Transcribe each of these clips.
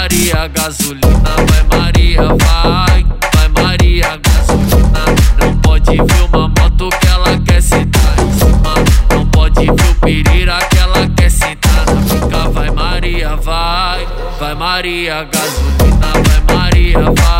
Maria gasolina, vai Maria, vai Maria gasolina. Não pode ver uma moto que ela quer sentar em cima. Não pode ver o pirira que ela quer sentar na pica. Vai Maria, vai Maria gasolina, vai Maria,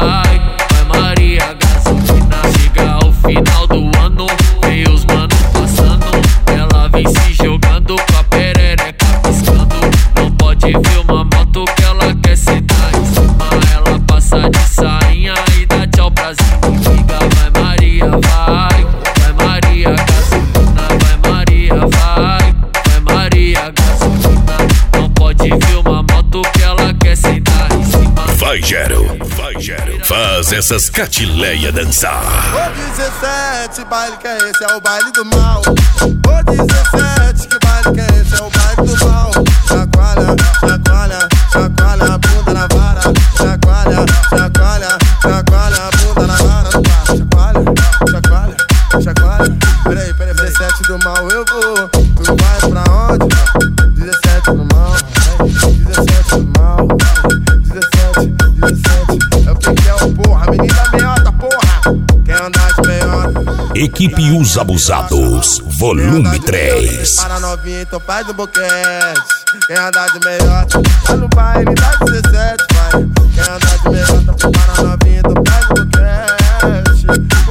vai Maria gasolina. Chega ao final do ano, vem os manos passando, ela vem se jogando com a perereca piscando. Não pode ver uma moto que ela quer sentar em cima. Ela passa de sainha e dá tchau pra amiga. Vai Maria, vai Maria gasolina, vai Maria, vai Maria gasolina. Não pode ver uma moto que ela quer sentar em cima. Vai Gero, faz essas catileia dançar. Ô 17, baile que é esse? É o baile do mal. Ô 17, que baile que é esse? É o baile do mal. Chacoalha, chacoalha, chacoalha a bunda na vara. Chacoalha, chacoalha, chacoalha a bunda na vara. Chacoalha, chacoalha, chacoalha. Peraí, 17 do mal eu vou. Tu vai pra onde? 17 do mal, 17 do mal, 17. É o que é o porra, menina meiota, porra. Quer andar de meiota? Equipe Os Abusados, volume 3. Para novinha, então faz um boquete. Quer andar de meiota? Vai no baile, dá 17, vai. Quer andar de meiota? Para novinha, então faz um boquete.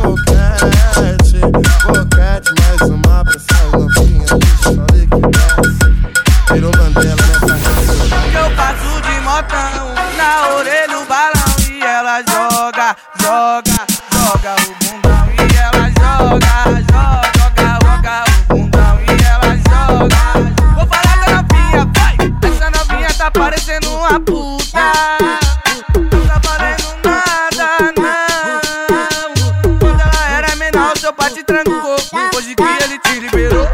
Boquete, boquete, mais uma pra essa novinha. Falei que desce, virou Mandela nessa rede. Eu passo de motão, na orelha o balão. E ela joga, joga, joga o bundão. E ela joga, joga, joga o bundão. E ela joga. Vou falar da novinha, vai. Essa novinha tá parecendo uma puta. Não tá valendo nada, não. Quando ela era menor, seu pai te trancou. Hoje que ele te liberou,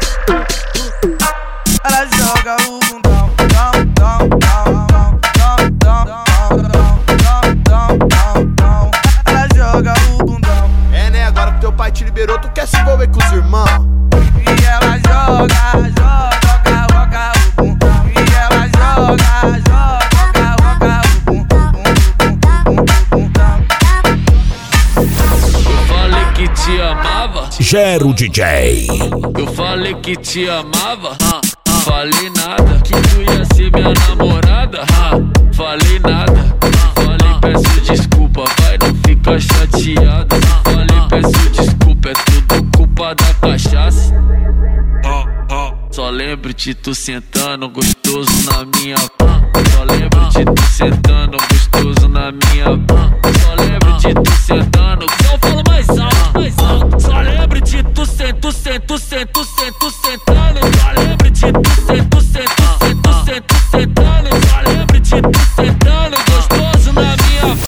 ela joga o bundão. Ela joga o bundão. É, né? Agora que teu pai te liberou, tu quer se envolver com os irmãos. E ela joga, joga, joga o bundão. E ela joga, joga, joga o bundão. Eu falei que te amava, Gero DJ. eu falei que te amava. Falei nada, que tu ia ser minha namorada. Falei nada, falei peço desculpa, vai não fica chateada. Falei peço desculpa, é tudo culpa da cachaça. Só lembro de tu sentando gostoso na minha pan. Só lembro de tu sentando gostoso na minha pan. Só lembro de tu sentando, só falo mais alto, mais alto. Só lembro de tu sento, sento, sento, sento, sento.